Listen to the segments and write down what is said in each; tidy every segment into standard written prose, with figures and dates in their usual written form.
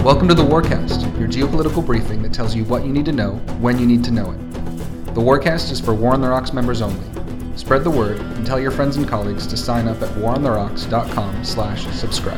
Welcome to the Warcast, your geopolitical briefing that tells you what you need to know when you need to know it. The Warcast is for War on the Rocks members only. Spread the word and tell your friends and colleagues to sign up at warontherocks.com/subscribe.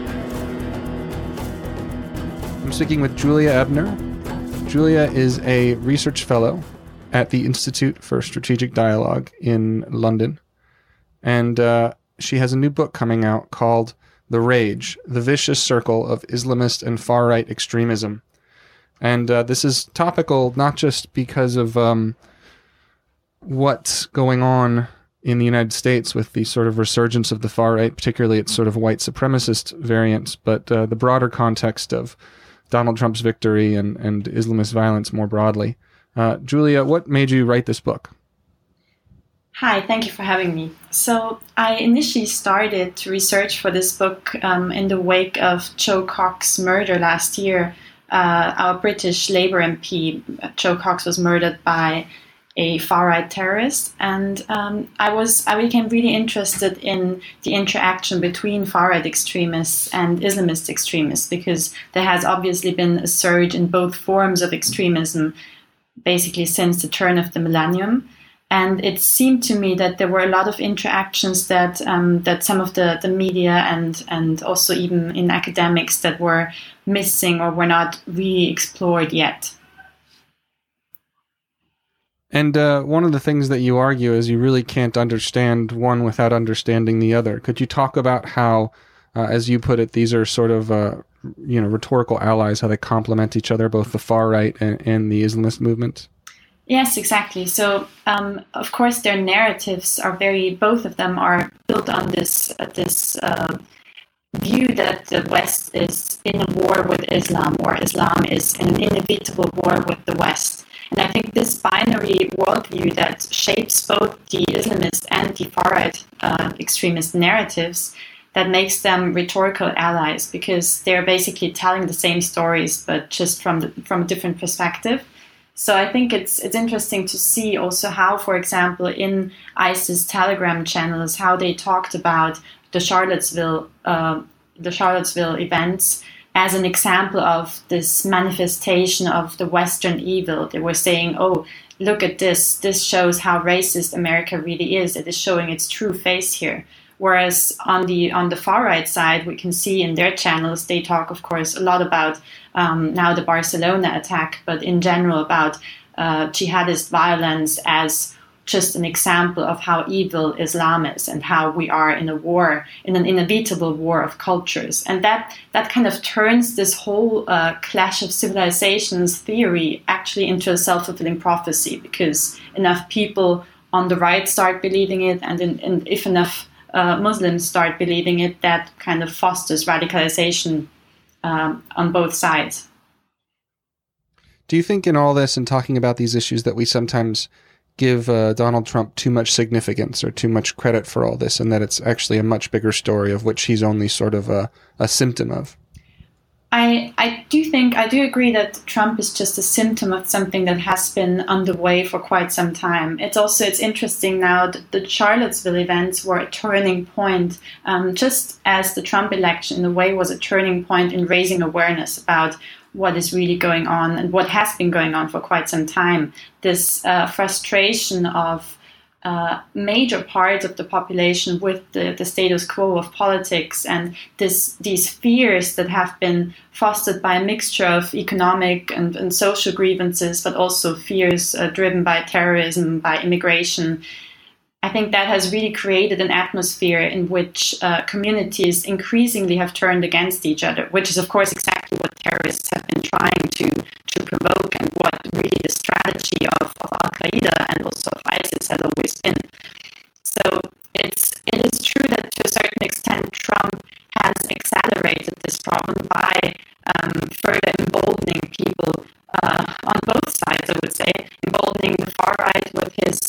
I'm speaking with Julia Ebner. Julia is a research fellow at the Institute for Strategic Dialogue in London. And she has a new book coming out called The Rage, The Vicious Circle of Islamist and Far-Right Extremism. And this is topical not just because of what's going on in the United States with the sort of resurgence of the far-right, particularly its sort of white supremacist variants, but the broader context of Donald Trump's victory and Islamist violence more broadly. Julia, what made you write this book? Hi, thank you for having me. So I initially started to research for this book in the wake of Jo Cox's murder last year. Our British Labour MP, Jo Cox, was murdered by a far-right terrorist, and I became really interested in the interaction between far-right extremists and Islamist extremists, because there has obviously been a surge in both forms of extremism basically since the turn of the millennium. And it seemed to me that there were a lot of interactions that that some of the media and also even in academics that were missing or were not really explored yet. And one of the things that you argue is you really can't understand one without understanding the other. Could you talk about how, as you put it, these are sort of rhetorical allies, how they complement each other, both the far right and the Islamist movement? Yes, exactly. So, of course, their narratives are both of them are built on this view that the West is in a war with Islam, or Islam is in an inevitable war with the West. And I think this binary worldview that shapes both the Islamist and the far-right extremist narratives, that makes them rhetorical allies, because they're basically telling the same stories, but just from a different perspective. So I think it's interesting to see also how, for example, in ISIS Telegram channels, how they talked about the Charlottesville events as an example of this manifestation of the Western evil. They were saying, "Oh, look at this! This shows how racist America really is. It is showing its true face here." Whereas on the far right side, we can see in their channels, they talk, of course, a lot about now the Barcelona attack, but in general about jihadist violence as just an example of how evil Islam is and how we are in a war, in an inevitable war of cultures. And that kind of turns this whole clash of civilizations theory actually into a self-fulfilling prophecy, because enough people on the right start believing it, and if enough Muslims start believing it, that kind of fosters radicalization on both sides. Do you think in all this and talking about these issues that we sometimes give Donald Trump too much significance or too much credit for all this, and that it's actually a much bigger story of which he's only sort of a symptom of? I do agree that Trump is just a symptom of something that has been underway for quite some time. It's interesting now that the Charlottesville events were a turning point, just as the Trump election in a way was a turning point in raising awareness about what is really going on and what has been going on for quite some time. This frustration of major parts of the population with the status quo of politics, and these fears that have been fostered by a mixture of economic and social grievances, but also fears driven by terrorism, by immigration. I think that has really created an atmosphere in which communities increasingly have turned against each other, which is, of course, exactly what terrorists have been trying to provoke, and what really the strategy of Al-Qaeda and also of ISIS has always been. So it is true that to a certain extent Trump has accelerated this problem by further emboldening people on both sides, I would say, emboldening the far right with his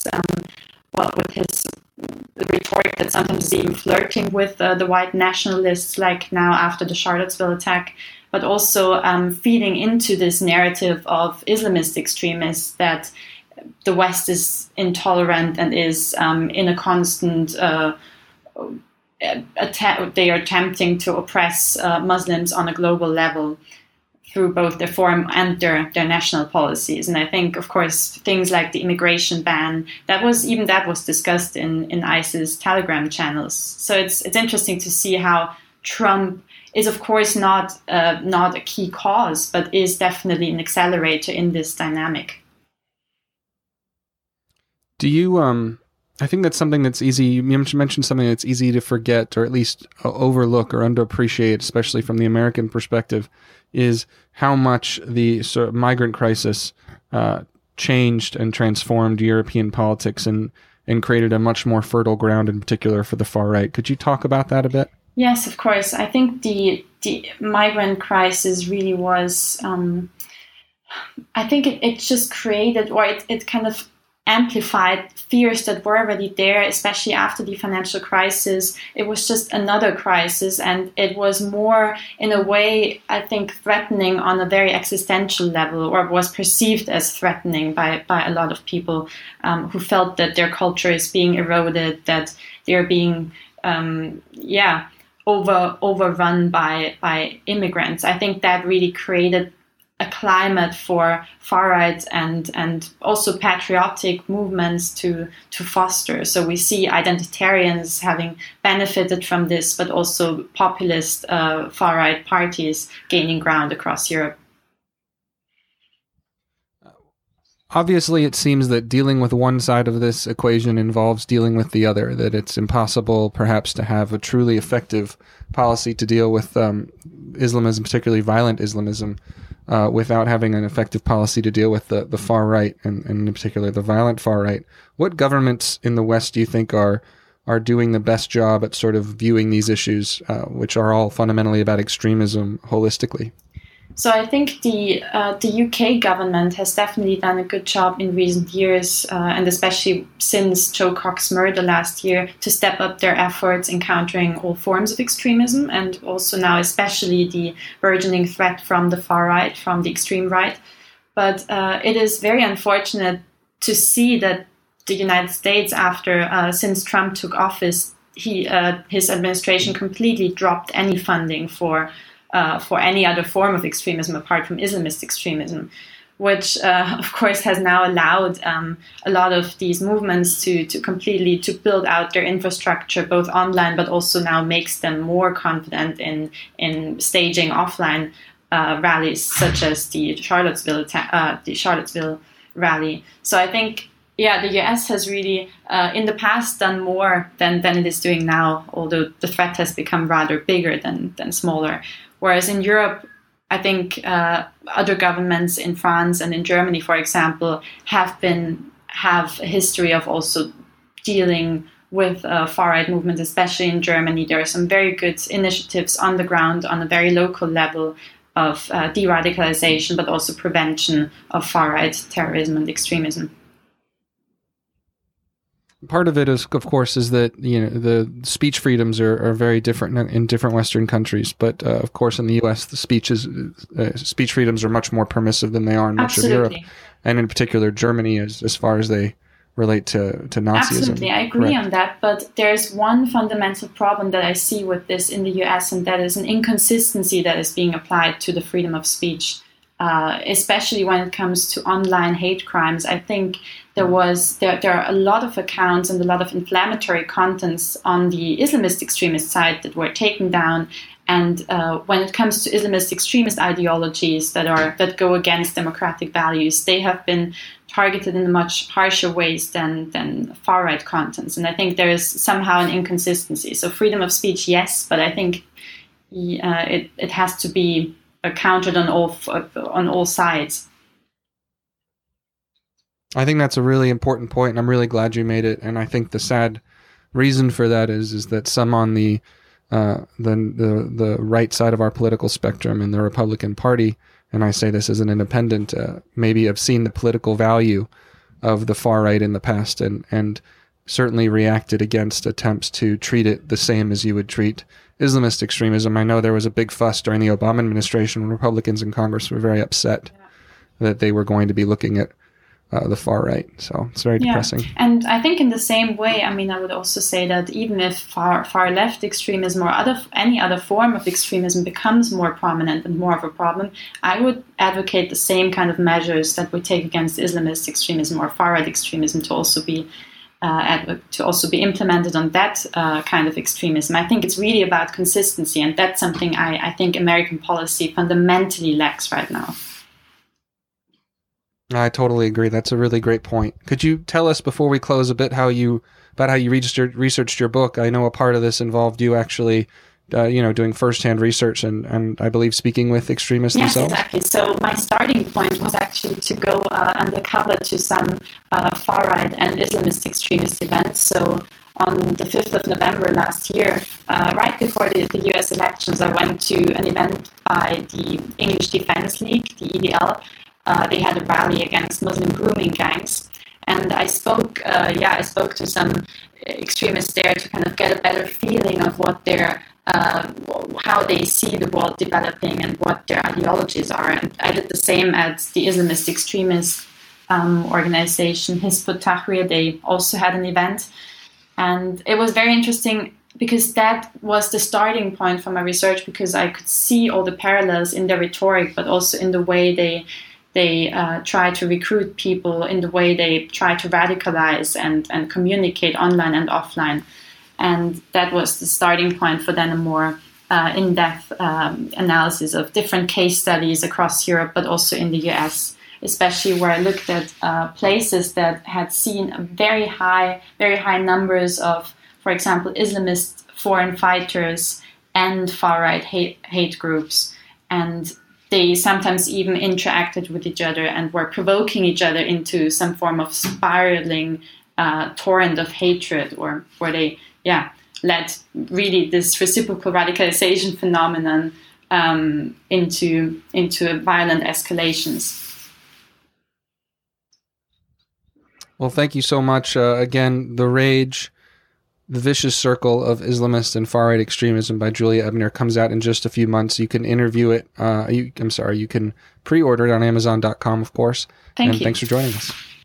rhetoric that sometimes is even flirting with the white nationalists, like now after the Charlottesville attack, but also feeding into this narrative of Islamist extremists that the West is intolerant and is in a constant they are attempting to oppress Muslims on a global level. through both their foreign and their national policies. And I think, of course, things like the immigration ban, that was discussed in ISIS Telegram channels. So it's interesting to see how Trump is, of course, not a key cause, but is definitely an accelerator in this dynamic. Do you, I think that's something that's easy, you mentioned something that's easy to forget or at least overlook or underappreciate, especially from the American perspective, is how much the sort of migrant crisis changed and transformed European politics and created a much more fertile ground, in particular for the far right. Could you talk about that a bit? Yes, of course. I think the migrant crisis really was, I think it just created, or it kind of amplified fears that were already there, especially after the financial crisis. It was just another crisis, and it was more, in a way, I think, threatening on a very existential level, or was perceived as threatening by a lot of people who felt that their culture is being eroded, that they're being, overrun by immigrants. I think that really created a climate for far-right and also patriotic movements to foster. So we see identitarians having benefited from this, but also populist far-right parties gaining ground across Europe. Obviously, it seems that dealing with one side of this equation involves dealing with the other, that it's impossible perhaps to have a truly effective policy to deal with Islamism, particularly violent Islamism, without having an effective policy to deal with the far right, and in particular the violent far right. What governments in the West do you think are doing the best job at sort of viewing these issues, which are all fundamentally about extremism, holistically? So I think the UK government has definitely done a good job in recent years, and especially since Joe Cox's murder last year, to step up their efforts in countering all forms of extremism, and also now especially the burgeoning threat from the far right, from the extreme right. But it is very unfortunate to see that the United States, since Trump took office, his administration completely dropped any funding for any other form of extremism apart from Islamist extremism, which of course has now allowed a lot of these movements to completely build out their infrastructure, both online, but also now makes them more confident in staging offline rallies, such as the Charlottesville rally. So I think, the US has really, in the past, done more than it is doing now, although the threat has become rather bigger than smaller. Whereas in Europe, I think other governments in France and in Germany, for example, have a history of also dealing with far-right movements, especially in Germany. There are some very good initiatives on the ground on a very local level of de-radicalization, but also prevention of far-right terrorism and extremism. Part of it is, of course, is that the speech freedoms are very different in different Western countries. But of course, in the U.S., the speech freedoms are much more permissive than they are in much of Europe, and in particular Germany, as far as they relate to Nazism. Absolutely, I agree on that. But there's one fundamental problem that I see with this in the U.S., and that is an inconsistency that is being applied to the freedom of speech. Especially when it comes to online hate crimes. I think there are a lot of accounts and a lot of inflammatory contents on the Islamist extremist side that were taken down. And when it comes to Islamist extremist ideologies that go against democratic values, they have been targeted in much harsher ways than far-right contents. And I think there is somehow an inconsistency. So freedom of speech, yes, but I think it has to be countered on all sides. I think that's a really important point, and I'm really glad you made it. And I think the sad reason for that is that some on the right side of our political spectrum in the Republican Party, and I say this as an independent, maybe have seen the political value of the far right in the past, and certainly reacted against attempts to treat it the same as you would treat Islamist extremism. I know there was a big fuss during the Obama administration when Republicans in Congress were very upset that they were going to be looking at the far right. So it's very depressing. And I think in the same way, I mean, I would also say that even if far left extremism or any other form of extremism becomes more prominent and more of a problem, I would advocate the same kind of measures that we take against Islamist extremism or far right extremism to also be implemented on that kind of extremism. I think it's really about consistency, and that's something I think American policy fundamentally lacks right now. I totally agree. That's a really great point. Could you tell us before we close a bit how you researched your book? I know a part of this involved you actually, doing firsthand research and I believe speaking with extremists themselves. Yes, exactly. So my starting point was actually to go undercover to some far right and Islamist extremist events. So on the 5th of November last year, right before the US elections, I went to an event by the English Defense League, the EDL. They had a rally against Muslim grooming gangs, and I spoke to some extremists there to kind of get a better feeling of what how they see the world developing and what their ideologies are. And I did the same at the Islamist extremist organization Hizb ut-Tahrir. They also had an event, and it was very interesting because that was the starting point for my research, because I could see all the parallels in their rhetoric, but also in the way they try to recruit people, in the way they try to radicalize and communicate online and offline. And that was the starting point for then a more in-depth analysis of different case studies across Europe, but also in the US, especially where I looked at places that had seen very high numbers of, for example, Islamist foreign fighters and far-right hate groups. And they sometimes even interacted with each other and were provoking each other into some form of spiraling torrent of hatred, or where they led really this reciprocal radicalization phenomenon into violent escalations. Well, thank you so much. Again, The Rage, The Vicious Circle of Islamist and Far-Right Extremism by Julia Ebner comes out in just a few months. You can interview it. You can pre-order it on Amazon.com, of course. Thank you. Thanks for joining us.